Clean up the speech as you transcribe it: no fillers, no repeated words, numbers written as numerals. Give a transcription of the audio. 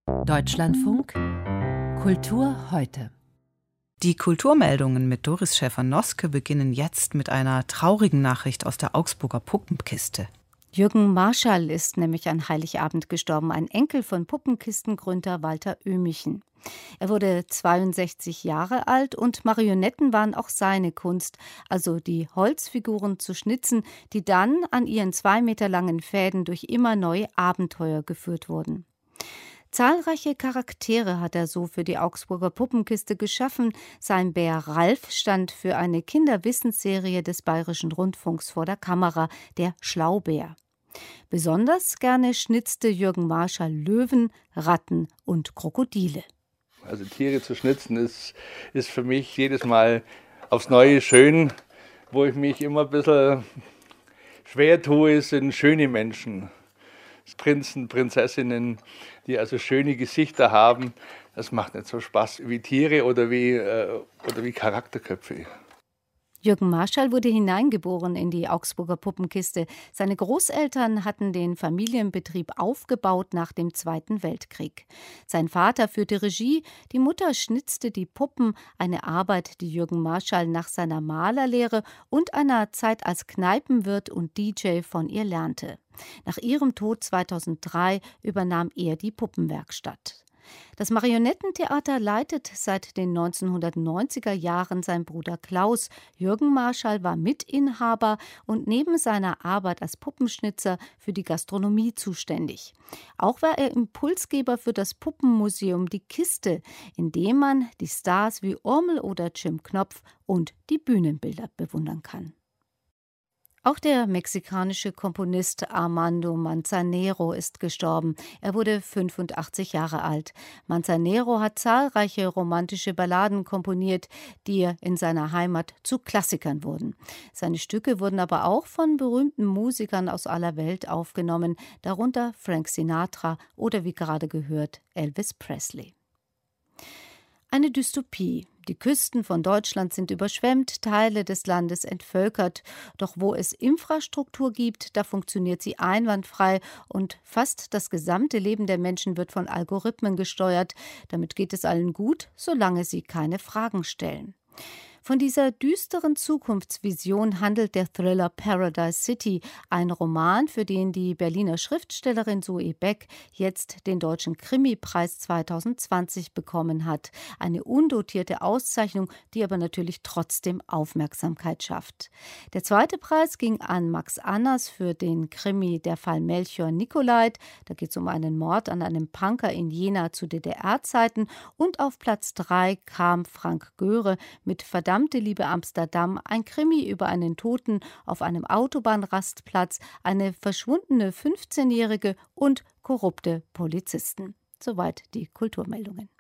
Deutschlandfunk Kultur heute. Die Kulturmeldungen mit Doris Schäfer-Noske beginnen jetzt mit einer traurigen Nachricht aus der Augsburger Puppenkiste. Jürgen Marschall ist nämlich an Heiligabend gestorben, ein Enkel von Puppenkistengründer Walter Oehmichen. Er wurde 62 Jahre alt und Marionetten waren auch seine Kunst, also die Holzfiguren zu schnitzen, die dann an ihren 2 Meter langen Fäden durch immer neue Abenteuer geführt wurden. Zahlreiche Charaktere hat er so für die Augsburger Puppenkiste geschaffen. Sein Bär Ralf stand für eine Kinderwissensserie des Bayerischen Rundfunks vor der Kamera, der Schlaubär. Besonders gerne schnitzte Jürgen Marschall Löwen, Ratten und Krokodile. Also Tiere zu schnitzen ist für mich jedes Mal aufs Neue schön. Wo ich mich immer ein bisschen schwer tue, sind schöne Menschen. Prinzen, Prinzessinnen, die also schöne Gesichter haben. Das macht nicht so Spaß wie Tiere oder wie Charakterköpfe. Jürgen Marschall wurde hineingeboren in die Augsburger Puppenkiste. Seine Großeltern hatten den Familienbetrieb aufgebaut nach dem Zweiten Weltkrieg. Sein Vater führte Regie, die Mutter schnitzte die Puppen, eine Arbeit, die Jürgen Marschall nach seiner Malerlehre und einer Zeit als Kneipenwirt und DJ von ihr lernte. Nach ihrem Tod 2003 übernahm er die Puppenwerkstatt. Das Marionettentheater leitet seit den 1990er Jahren sein Bruder Klaus. Jürgen Marschall war Mitinhaber und neben seiner Arbeit als Puppenschnitzer für die Gastronomie zuständig. Auch war er Impulsgeber für das Puppenmuseum Die Kiste, in dem man die Stars wie Urmel oder Jim Knopf und die Bühnenbilder bewundern kann. Auch der mexikanische Komponist Armando Manzanero ist gestorben. Er wurde 85 Jahre alt. Manzanero hat zahlreiche romantische Balladen komponiert, die in seiner Heimat zu Klassikern wurden. Seine Stücke wurden aber auch von berühmten Musikern aus aller Welt aufgenommen, darunter Frank Sinatra oder wie gerade gehört Elvis Presley. Eine Dystopie. Die Küsten von Deutschland sind überschwemmt, Teile des Landes entvölkert. Doch wo es Infrastruktur gibt, da funktioniert sie einwandfrei und fast das gesamte Leben der Menschen wird von Algorithmen gesteuert. Damit geht es allen gut, solange sie keine Fragen stellen. Von dieser düsteren Zukunftsvision handelt der Thriller Paradise City, ein Roman, für den die Berliner Schriftstellerin Zoe Beck jetzt den Deutschen Krimipreis 2020 bekommen hat. Eine undotierte Auszeichnung, die aber natürlich trotzdem Aufmerksamkeit schafft. Der zweite Preis ging an Max Anners für den Krimi Der Fall Melchior Nicolait. Da geht es um einen Mord an einem Punker in Jena zu DDR-Zeiten. Und auf Platz 3 kam Frank Göhre mit Verdammte Liebe Amsterdam, ein Krimi über einen Toten auf einem Autobahnrastplatz, eine verschwundene 15-Jährige und korrupte Polizisten. Soweit die Kulturmeldungen.